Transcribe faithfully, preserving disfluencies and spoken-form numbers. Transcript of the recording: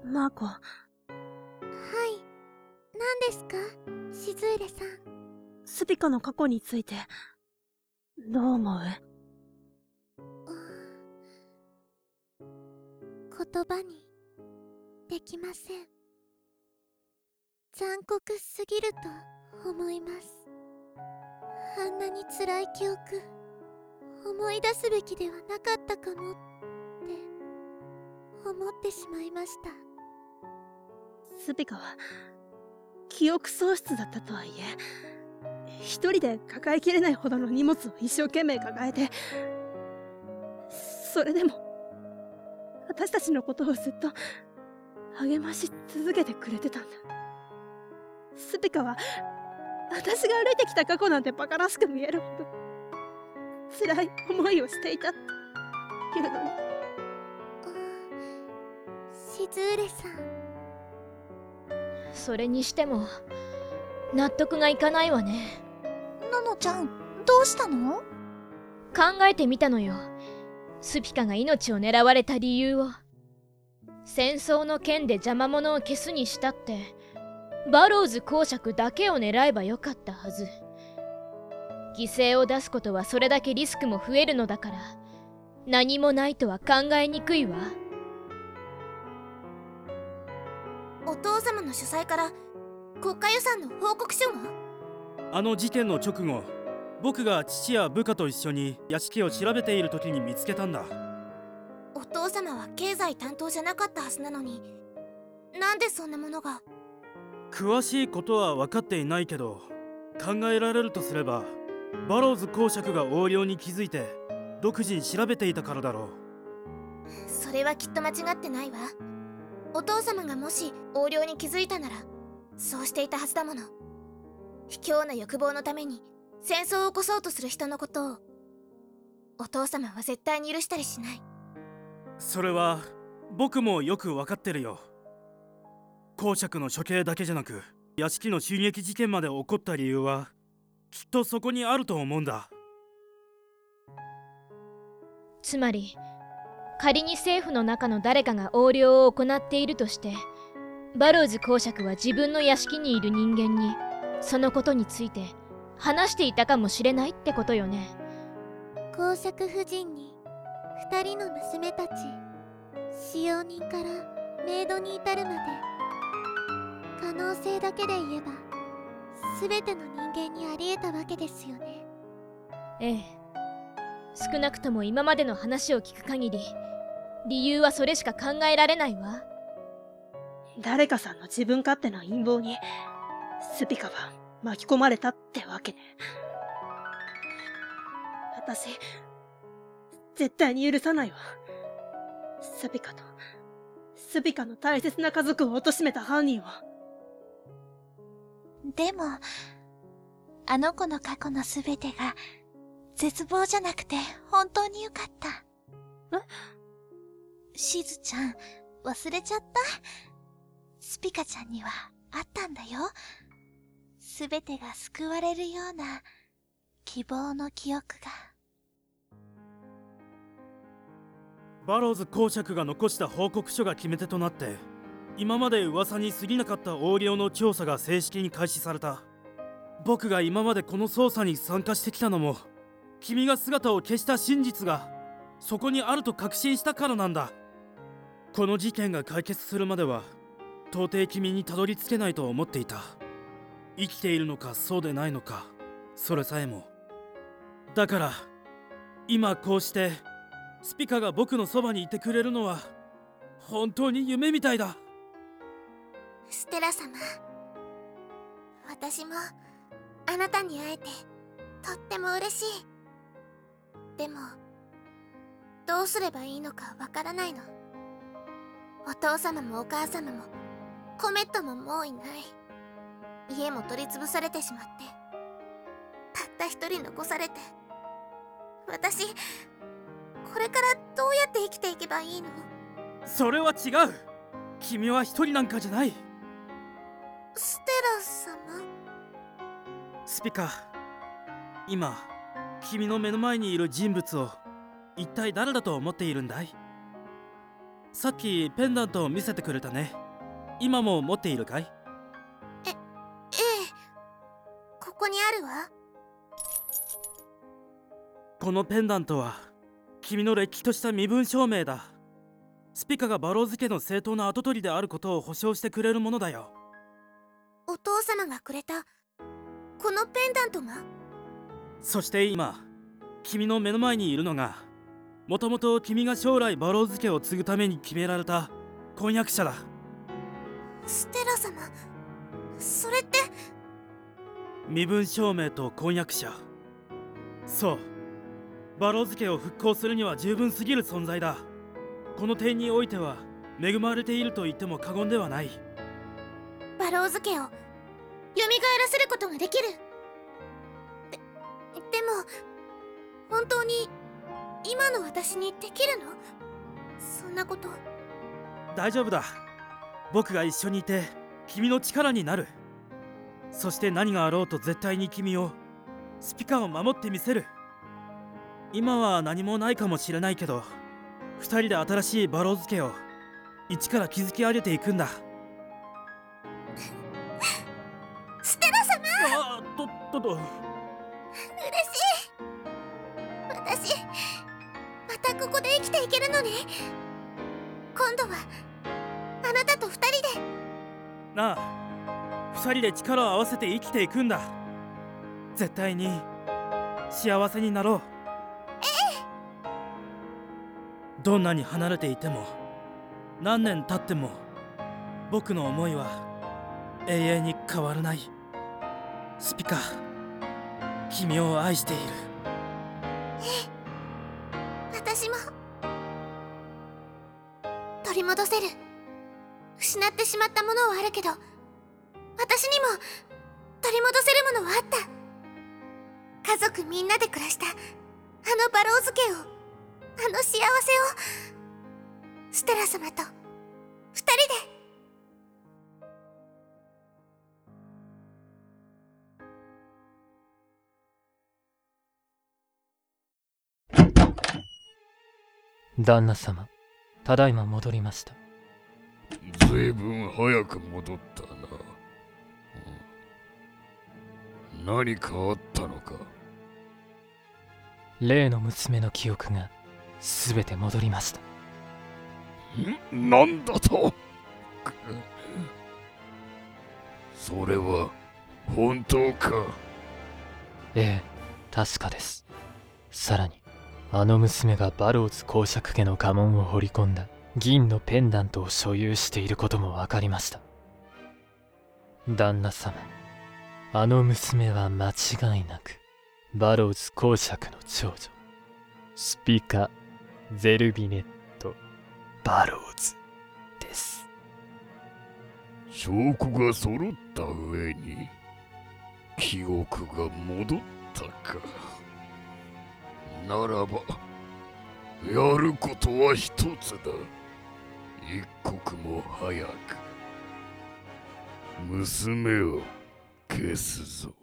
マーコ。 はい。何ですか、シズーレさん。 スピカの過去についてどう思う？ 言葉にできません。残酷すぎると思います。あんなに辛い記憶思い出すべきではなかったかもって思ってしまいました。 スピカは記憶喪失だったとはいえ、一人で抱えきれないほどの荷物を一生懸命抱えて、それでも私たちのことをずっと励まし続けてくれてたんだ。スピカは私が歩いてきた過去なんてバカらしく見えるほど辛い思いをしていたっていうのに。 シズーレさん。 それにしても納得がいかないわね。 ののちゃん、どうしたの？ 考えてみたのよ。スピカが命を狙われた理由を。戦争の件で邪魔者を消すにしたってバローズ公爵だけを狙えばよかったはず。犠牲を出すことはそれだけリスクも増えるのだから、何もないとは考えにくいわ。 お父様の主催から国家予算の報告書が？ あの事件の直後、僕が父や部下と一緒に屋敷を調べている時に見つけたんだ。 お父様は経済担当じゃなかったはずなのに、なんでそんなものが？ 詳しいことは分かっていないけど、考えられるとすればバローズ公爵が横領に気づいて独自に調べていたからだろう。 それはきっと間違ってないわ。お父様がもし横領に気づいたならそうしていたはずだもの。卑怯な欲望のために戦争を起こそうとする人のことをお父様は絶対に許したりしない。 それは僕もよく分かってるよ。公爵の処刑だけじゃなく屋敷の襲撃事件まで起こった理由はきっとそこにあると思うんだ。 つまり仮に政府の中の誰かが横領を行っているとして、バローズ公爵は自分の屋敷にいる人間にそのことについて話していたかもしれないってことよね。 公爵夫人に二人の娘たち、使用人からメイドに至るまで、可能性だけで言えば全ての人間にあり得たわけですよね。 ええ、少なくとも今までの話を聞く限り理由はそれしか考えられないわ。 誰かさんの自分勝手な陰謀にスピカは巻き込まれたってわけね。私絶対に許さないわ。スピカとスピカの大切な家族を貶めた犯人を。 でもあの子の過去のすべてが絶望じゃなくて本当によかった。 え？ しずちゃん、忘れちゃった？スピカちゃんにはあったんだよ。すべてが救われるような希望の記憶が。 バローズ公爵が残した報告書が決め手となって、今まで噂に過ぎなかった横領の調査が正式に開始された。僕が今までこの捜査に参加してきたのも、君が姿を消した真実がそこにあると確信したからなんだ。この事件が解決するまでは到底君にたどり着けないと思っていた。生きているのかそうでないのか、それさえも。だから今こうしてスピカが僕のそばにいてくれるのは本当に夢みたいだ。 ステラ様、私もあなたに会えてとっても嬉しい。でもどうすればいいのかわからないの。お父様もお母様もコメットももういない。家も取り潰されてしまって、たった一人残されて、私これからどうやって生きていけばいいの？ それは違う。君は一人なんかじゃない。 ステラ様。 スピカ、今君の目の前にいる人物を一体誰だと思っているんだい？ さっきペンダントを見せてくれたね。今も持っているかい？ え、ええ。ここにあるわ。 このペンダントは君のれっきとした身分証明だ。スピカがバローズ家の正当な跡取りであることを保証してくれるものだよ。 お父様がくれたこのペンダントが？ そして今君の目の前にいるのが、もともと君が将来バローズ家を継ぐために決められた婚約者だ。 ステラ様、それって。 身分証明と婚約者、そう、バローズ家を復興するには十分すぎる存在だ。この点においては恵まれていると言っても過言ではない。 バローズ家を蘇らせることができる。で、でも本当に今の私にできるの？そんなこと。 大丈夫だ。僕が一緒にいて君の力になる。そして何があろうと絶対に君を、スピカを守ってみせる。今は何もないかもしれないけど、二人で新しいバローズ家を一から築き上げていくんだ。 ステラ様、 ああ、とっとと。 嬉しい。私またここで生きていけるのね。今度はあなたと二人で。 なあ、二人で力を合わせて生きていくんだ。絶対に幸せになろう。どんなに離れていても何年経っても僕の思いは永遠に変わらない。スピカ、君を愛している。 私も。取り戻せる。失ってしまったものはあるけど、私にも取り戻せるものはあった。家族みんなで暮らしたあのバローズ家を、あの幸せを、ステラ様と二人で。旦那様、ただいま戻りました。 ずいぶん早く戻ったな。何かあったのか？ 例の娘の記憶がすべて戻りました。 ん？なんだと？それは本当か？ ええ、確かです。さらにあの娘がバローズ公爵家の家紋を彫り込んだ銀のペンダントを所有していることも分かりました。旦那様、あの娘は間違いなくバローズ公爵の長女、スピカ・ゼルビネット・バローズです。 証拠が揃った上に記憶が戻ったか。ならばやることは一つだ。一刻も早く娘を消すぞ。